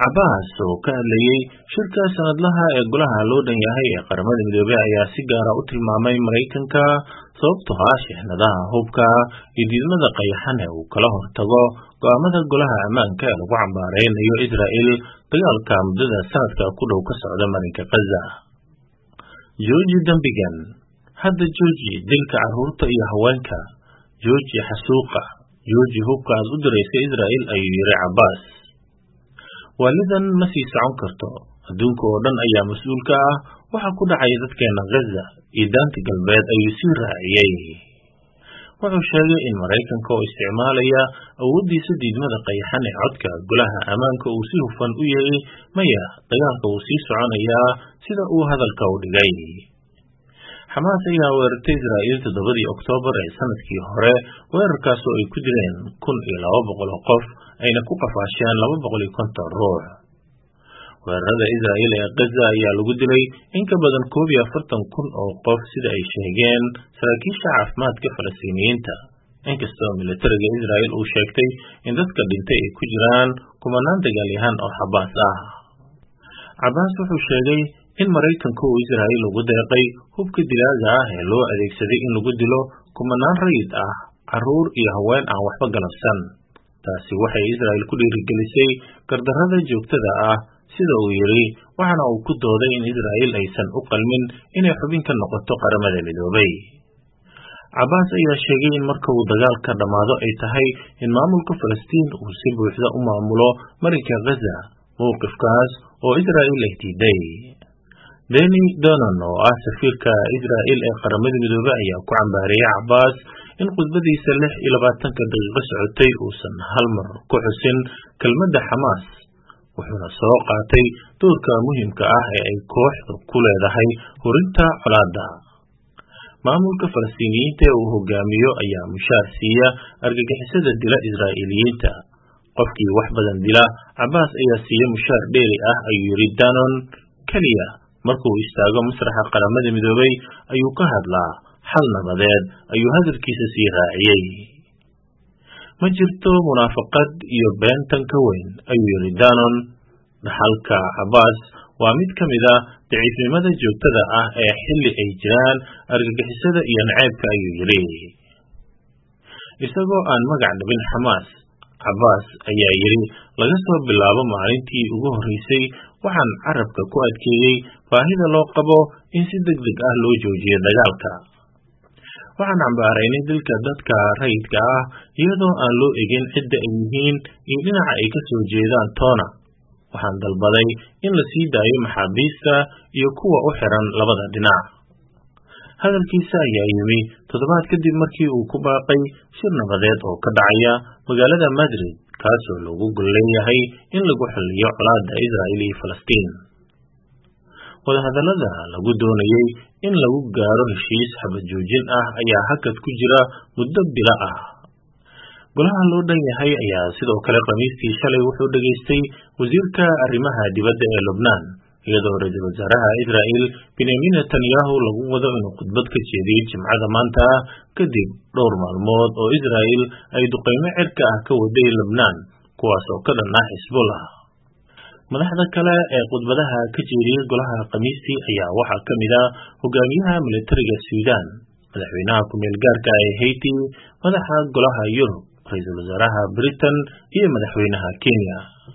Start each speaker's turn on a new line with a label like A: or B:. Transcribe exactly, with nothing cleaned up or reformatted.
A: Abbas oo ka hadlayay shirka sanadlaha ee golaha loo dhan yahay ee qaramada midoobay ayaa si gaar ah u tilmaamay Mareykanka sababtoo ah shixnadaha hubka iyo diidmada qayaxan ee uu kala hortago go'aamada golaha ammaanka ee lagu cambaareynayo Israel dagaalka muddada sanadka ku dhow ka socda marinka Gaza. Jooji dambigan, hadda jooji dilka carruurta iyo haweenka, jooji xasuuqa, jooji hubka aad u diraysa Israel ayuu yiri Abbas. Walidan ma sii socon karto, adduunka oo dhan ayaa mas'uul ka ah waxa ku dhacay dadkeena Gaza iyo daanta galbeed ayuu sii raaciyay. Wuxuu sheegay in Mareykanka oo isticmaalaya awoodiisa diidmada qayaxan ee codka golaha ammaanka uu si hufan u yahay maya dagaalka uu sii soconayaa sida uu hadalka u dhigay. Xamaas ayaa weerartay Israel toddobadii Oktoobar ee sanadkii hore, weerarkaas oo ay ku dileen kun iyo laba boqol oo qof ayna ku qafaasheen laba boqol iyo konton ruux. Weerarada Israel ee Gaza ayaa lagu dilay in ka badan koob iyo afartan kun oo qof sida ay sheegeen saraakiisha caafimaadka Falastiiniyiinta, inkastoo militariga Israel uu sheegtay in dadka dhintay ay ku jiraan kumanaan dagaalyahan oo Xamaas ah. Abbas wuxuu sheegay in Mareykanka uu Israel ugu deeqay hubka dilaaga ah ee loo adeegsaday in lagu dilo kumanaan rayid ah, carruur iyo haween aan waxba galabsan. Taasi waxay Israel ku dhiirigelisay gardarrada joogtada ah, sida uu yiri, waxaana uu ku dooday in Israel aysan u qalmin inay xubin ka noqoto qaramada midoobay. Abbas ayaa sheegay in marka uu dagaalka dhamaado ay tahay in maamulka Falastiin uu si buuxda u maamulo marinka Gaza, mowqifkaas oo Israel ay diiday. Danny Danon oo ah safiirka Israel ee qaramada midoobay ayaa ku cambaarayay Abbas in khudbadiisa lix iyo labaatanka daqiiqo socotay uusan hal mar ku xusin kelmadda Xamaas, wuxuuna soo qaatay doorka muhiimka ah ee ay kooxdu ku leedahay hurinta colaadda. Maamulka Falastiiniyiinta ee uu hogaamiyo ayaa mushaar siiya argagixisada dila Israa'iiliyiinta. Qofkii wax badan dila, Abbas ayaa siiya mushaar dheeri ah ayuu yiri Danon. Kaliya markuu istaago masraxa qaramada midoobay ayuu ka hadlaa xal nabadeed ayuu hadalkiisa sii raaciyay. Ma jirto munaafaqad iyo beentan ka weyn ayuu yiri Danon. Dhaxalka Abbas waa mid ka mid ah daciifnimada joogtada ah ee xilli ay jiraan argagixisada iyo naceebka ayuu yiri. Isagoo aan magac dhabin Xamaas, Abbas ayaa yiri laga soo bilaabo maalintii ugu horeysay waxaan carabka ku adkeeyay baahida loo qabo in si degdeg ah loo joojiyo dagaalka. Waxaan cambaaraynay dilka dadka rayidka ah iyadoo aan loo egin cidda ay yihiin iyo dhinaca ay ka soo jeedaan toona. Waxaan dalbaday in la sii daayo maxaabiista iyo kuwa u xiran labada dhinac. Hadalkiisa ayaa yimi toddobaad kadib markii uu ku baaqay shir nabadeed oo ka dhacaya magaalada Madrid, kaasoo loogu gol leeyahay in lagu xalliyo colaadda Israel iyo Falastiin. Wadahadallada lagu doonayay in lagu gaaro heshiis xabad joojin ah ayaa hakad ku jira muddo bilo ah. Golaha loo dhan yahay ayaa sidoo kale Khamiistii shalay wuxuu dhageystay wasiirka arrimaha dibadda ee Lubnaan, iyadoo ra'iisul wasaaraha Israel Benjamin Netanyahu lagu wado inuu khudbad ka jeediyo Jimcada maanta kadib dhowr maalmood oo Israel ay duqeymo cirka ah ka waday Lubnaan, kuwaas oo ka dhan ah Hezbollah. Madaxda kale ee khudbadaha ka jeediyay golaha Khamiistii ayaa waxaa ka mid ah hogaamiyaha militariga Suudaan, madaxweynaha ku-meel gaarka ee Haiti, madaxa golaha Yurub, ra'iisul wasaaraha Britain iyo madaxweynaha Kenya.